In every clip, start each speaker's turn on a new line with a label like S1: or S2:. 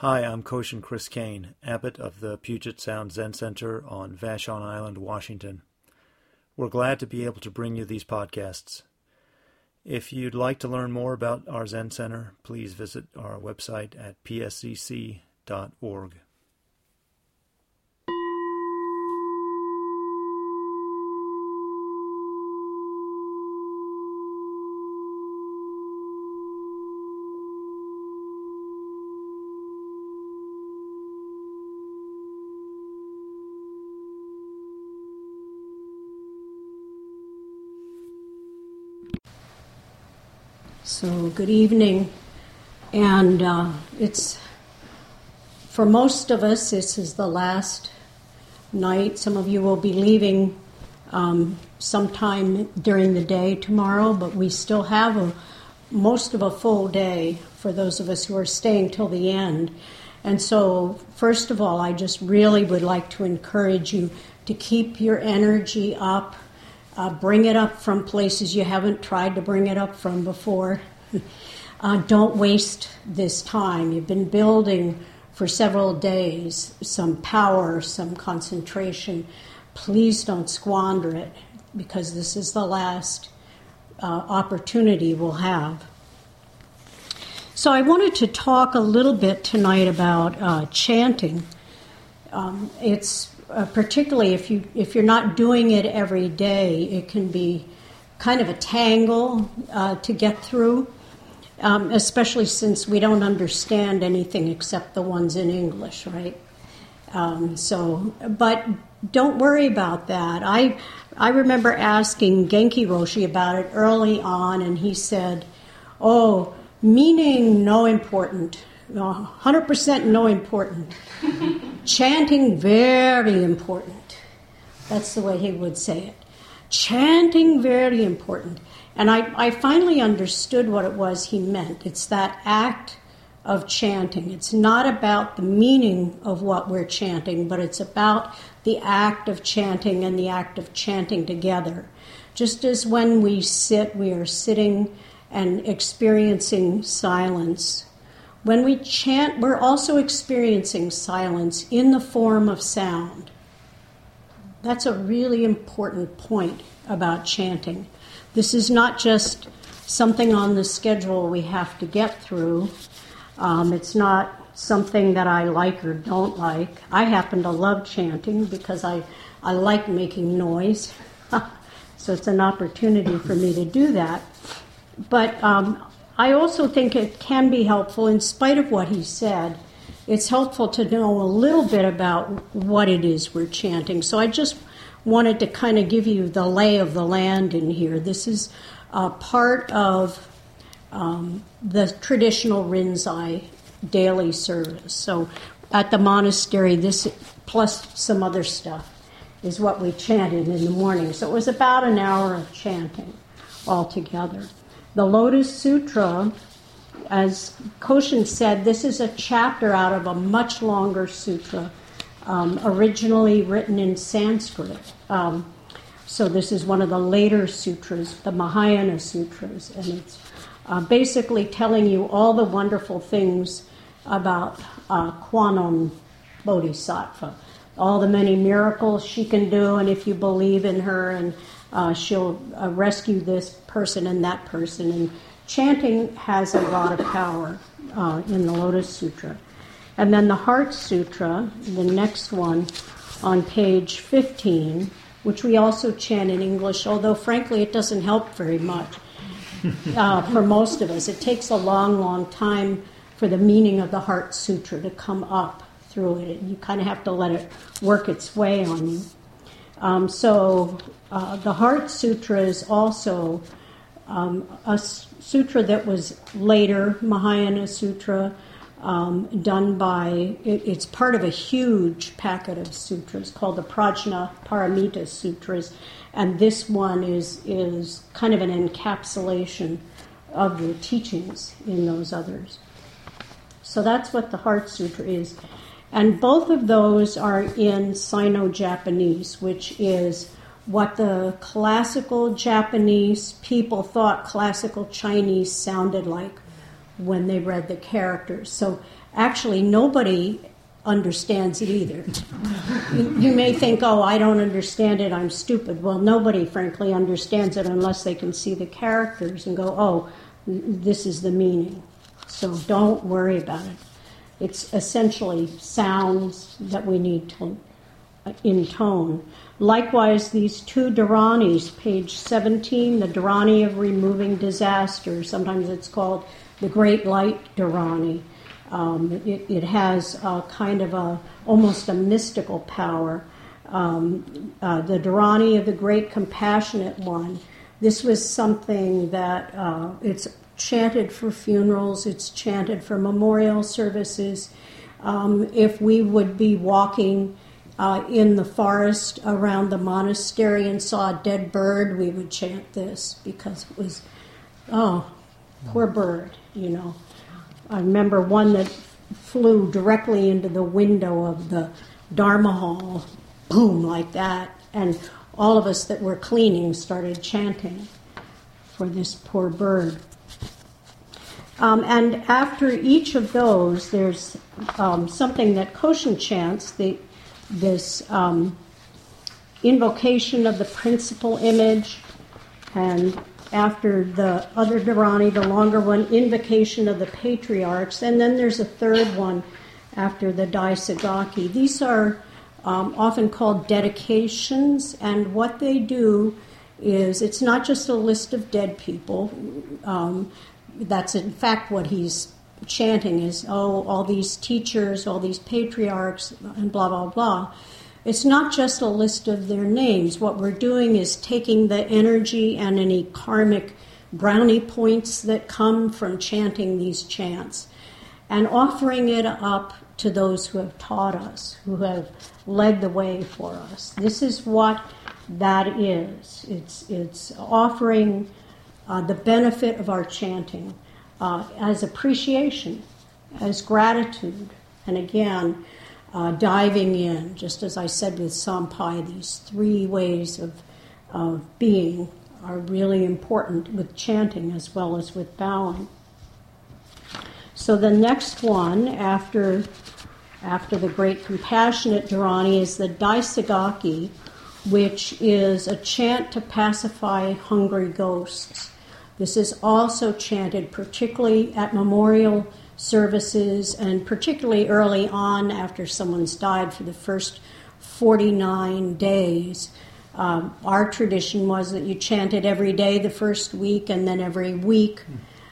S1: Hi, I'm Koshin Chris Kane, abbot of the Puget Sound Zen Center on Vashon Island, Washington. We're glad to be able to bring you these podcasts. If you'd like to learn more about our Zen Center, please visit our website at pscc.org.
S2: So, good evening, and it's, for most of us, this is the last night. Some of you will be leaving sometime during the day tomorrow, but we still have most of a full day for those of us who are staying till the end. And so, first of all, I just really would like to encourage you to keep your energy up. Bring it up from places you haven't tried to bring it up from before. Don't waste this time. You've been building for several days some power, some concentration. Please don't squander it, because this is the last opportunity we'll have. So I wanted to talk a little bit tonight about chanting. It's particularly if you're not doing it every day, it can be kind of a tangle to get through, especially since we don't understand anything except the ones in English, right? But don't worry about that. I remember asking Genki Roshi about it early on, and he said, "Oh, meaning no important, 100% no important." Chanting, very important. That's the way he would say it. Chanting, very important. And I finally understood what it was he meant. It's that act of chanting. It's not about the meaning of what we're chanting, but it's about the act of chanting and the act of chanting together. Just as when we sit, we are sitting and experiencing silence. When we chant, we're also experiencing silence in the form of sound. That's a really important point about chanting. This is not just something on the schedule we have to get through. It's not something that I like or don't like. I happen to love chanting because I like making noise. So it's an opportunity for me to do that. But I also think it can be helpful, in spite of what he said, it's helpful to know a little bit about what it is we're chanting. So I just wanted to kind of give you the lay of the land in here. This is part of the traditional Rinzai daily service. So at the monastery, this plus some other stuff is what we chanted in the morning. So it was about an hour of chanting altogether. The Lotus Sutra, as Koshin said, this is a chapter out of a much longer sutra, originally written in Sanskrit. So this is one of the later sutras, the Mahayana Sutras, and it's basically telling you all the wonderful things about Kwannon Bodhisattva, all the many miracles she can do, and if you believe in her, and she'll rescue this person and that person. And chanting has a lot of power in the Lotus Sutra. And then the Heart Sutra, the next one on page 15, which we also chant in English, although frankly it doesn't help very much for most of us. It takes a long, long time for the meaning of the Heart Sutra to come up through it. You kind of have to let it work its way on you. The Heart Sutra is also a sutra that was later, Mahayana Sutra, done by, it's part of a huge packet of sutras called the Prajna Paramita Sutras, and this one is kind of an encapsulation of the teachings in those others. So that's what the Heart Sutra is. And both of those are in Sino-Japanese, which is what the classical Japanese people thought classical Chinese sounded like when they read the characters. So actually nobody understands it either. You may think, oh, I don't understand it, I'm stupid. Well, nobody, frankly, understands it unless they can see the characters and go, oh, this is the meaning. So don't worry about it. It's essentially sounds that we need to intone. Likewise, these two Dharanis, page 17, the Dharani of removing disaster. Sometimes it's called the Great Light Dharani. It has a kind of almost a mystical power. The Dharani of the Great Compassionate One. This was something that it's chanted for funerals, it's chanted for memorial services. If we would be walking in the forest around the monastery and saw a dead bird, we would chant this because it was, oh, poor bird, you know. I remember one that flew directly into the window of the Dharma hall, boom, like that, and all of us that were cleaning started chanting for this poor bird. And after each of those, there's something that Koshin chants, this invocation of the principal image, and after the other Dharani, the longer one, invocation of the patriarchs, and then there's a third one after the Daisagaki. These are often called dedications, and what they do is, it's not just a list of dead people. That's in fact what he's chanting is, oh, all these teachers, all these patriarchs, and blah, blah, blah. It's not just a list of their names. What we're doing is taking the energy and any karmic brownie points that come from chanting these chants and offering it up to those who have taught us, who have led the way for us. This is what that is. It's offering the benefit of our chanting as appreciation, as gratitude, and again, diving in, just as I said with Sampai, these three ways of being are really important with chanting as well as with bowing. So the next one, after the Great Compassionate Dharani, is the Daisagaki, which is a chant to pacify hungry ghosts. This is also chanted particularly at memorial services and particularly early on after someone's died for the first 49 days. Our tradition was that you chanted every day the first week and then every week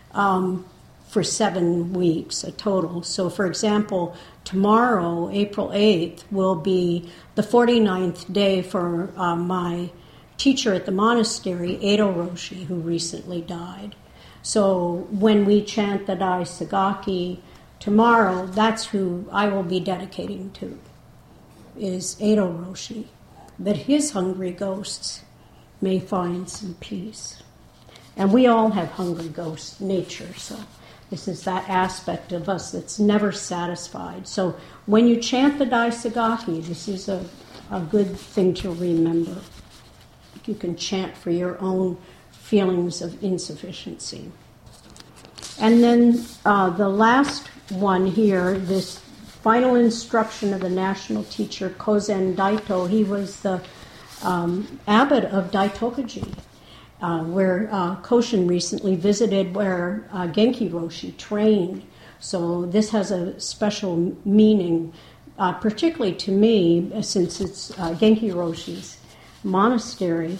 S2: for 7 weeks, a total. So, for example, tomorrow, April 8th, will be the 49th day for my teacher at the monastery, Edo Roshi, who recently died. So when we chant the Daisagaki tomorrow, that's who I will be dedicating to, is Edo Roshi, that his hungry ghosts may find some peace. And we all have hungry ghost nature, so this is that aspect of us that's never satisfied. So when you chant the Daisagaki, this is a good thing to remember. You can chant for your own feelings of insufficiency. And then the last one here, this final instruction of the national teacher, Kozen Daito. He was the abbot of Daitokaji, where Koshin recently visited, where Genki Roshi trained. So this has a special meaning, particularly to me, since it's Genki Roshi's monastery.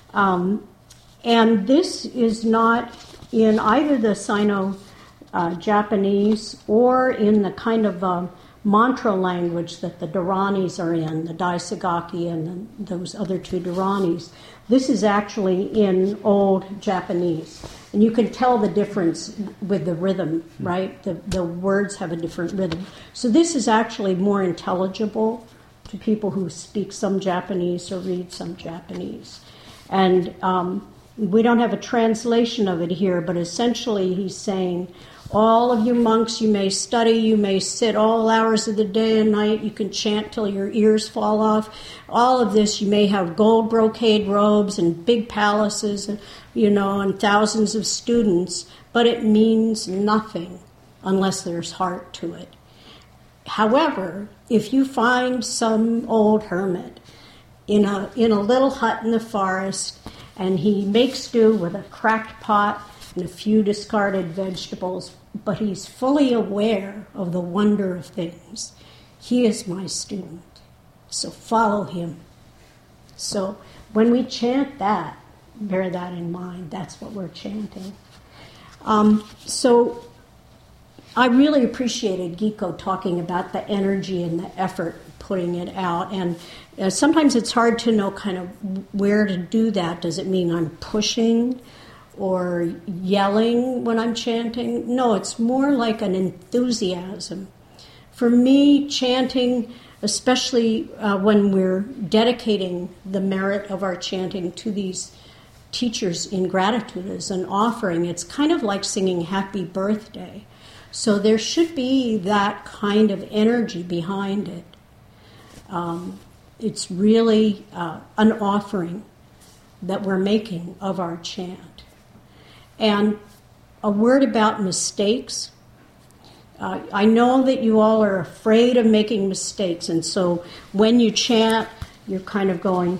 S2: And this is not in either the Sino-Japanese or in the kind of mantra language that the Dharanis are in, the Daisagaki and those other two Dharanis. This is actually in Old Japanese. And you can tell the difference with the rhythm, right? The words have a different rhythm. So this is actually more intelligible to people who speak some Japanese or read some Japanese. And we don't have a translation of it here, but essentially he's saying, all of you monks, you may study, you may sit all hours of the day and night, you can chant till your ears fall off. All of this, you may have gold brocade robes and big palaces, and thousands of students, but it means nothing unless there's heart to it. However, if you find some old hermit in a little hut in the forest, and he makes do with a cracked pot and a few discarded vegetables, but he's fully aware of the wonder of things, he is my student. So follow him. So when we chant that, bear that in mind. That's what we're chanting. So I really appreciated Giko talking about the energy and the effort putting it out. And sometimes it's hard to know kind of where to do that. Does it mean I'm pushing or yelling when I'm chanting? No, it's more like an enthusiasm. For me, chanting, especially when we're dedicating the merit of our chanting to these teachers in gratitude as an offering, it's kind of like singing Happy Birthday. So there should be that kind of energy behind it. It's really an offering that we're making of our chant. And a word about mistakes. I know that you all are afraid of making mistakes, and so when you chant, you're kind of going,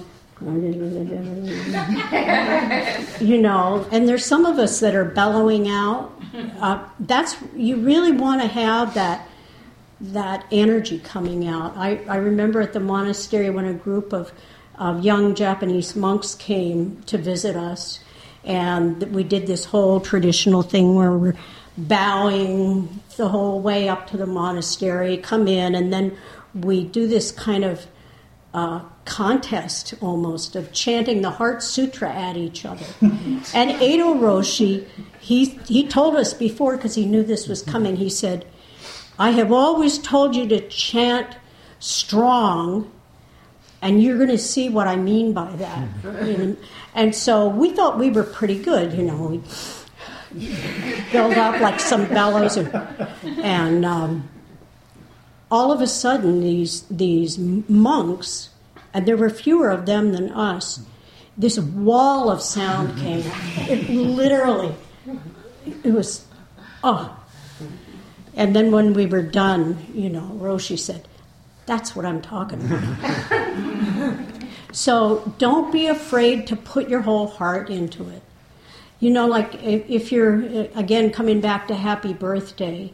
S2: you know, and there's some of us that are bellowing out. You really want to have that energy coming out. I remember at the monastery when a group of young Japanese monks came to visit us, and we did this whole traditional thing where we're bowing the whole way up to the monastery, come in, and then we do this kind of contest almost of chanting the Heart Sutra at each other. And Eido Roshi, he told us before, because he knew this was coming, he said, I have always told you to chant strong, and you're going to see what I mean by that. And so we thought we were pretty good, you know. We build up like some bellows, and all of a sudden these monks, and there were fewer of them than us, this wall of sound came. It literally, it was, oh. And then when we were done, you know, Roshi said, that's what I'm talking about. So don't be afraid to put your whole heart into it. You know, like if you're, again, coming back to Happy Birthday,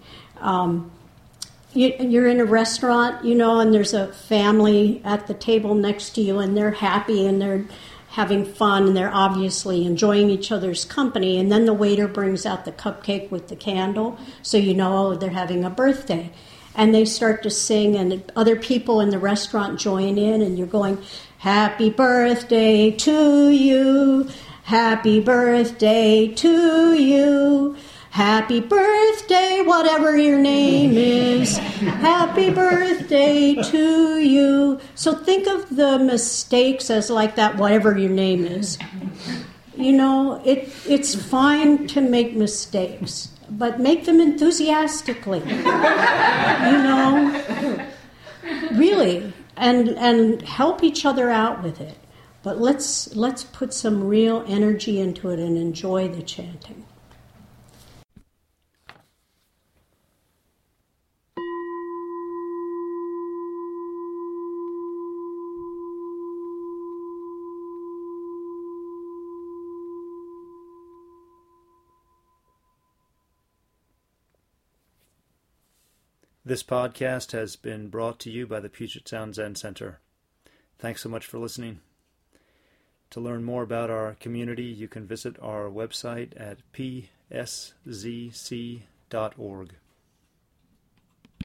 S2: you're in a restaurant, you know, and there's a family at the table next to you, and they're happy and they're having fun, and they're obviously enjoying each other's company, and then the waiter brings out the cupcake with the candle, so you know they're having a birthday. And they start to sing, and other people in the restaurant join in, and you're going, happy birthday to you, happy birthday to you, happy birthday, whatever your name is, happy birthday to you. So think of the mistakes as like that, whatever your name is. You know, it's fine to make mistakes, but make them enthusiastically. You know, really, and help each other out with it. But let's put some real energy into it and enjoy the chanting.
S1: This podcast has been brought to you by the Puget Sound Zen Center. Thanks so much for listening. To learn more about our community, you can visit our website at pszc.org.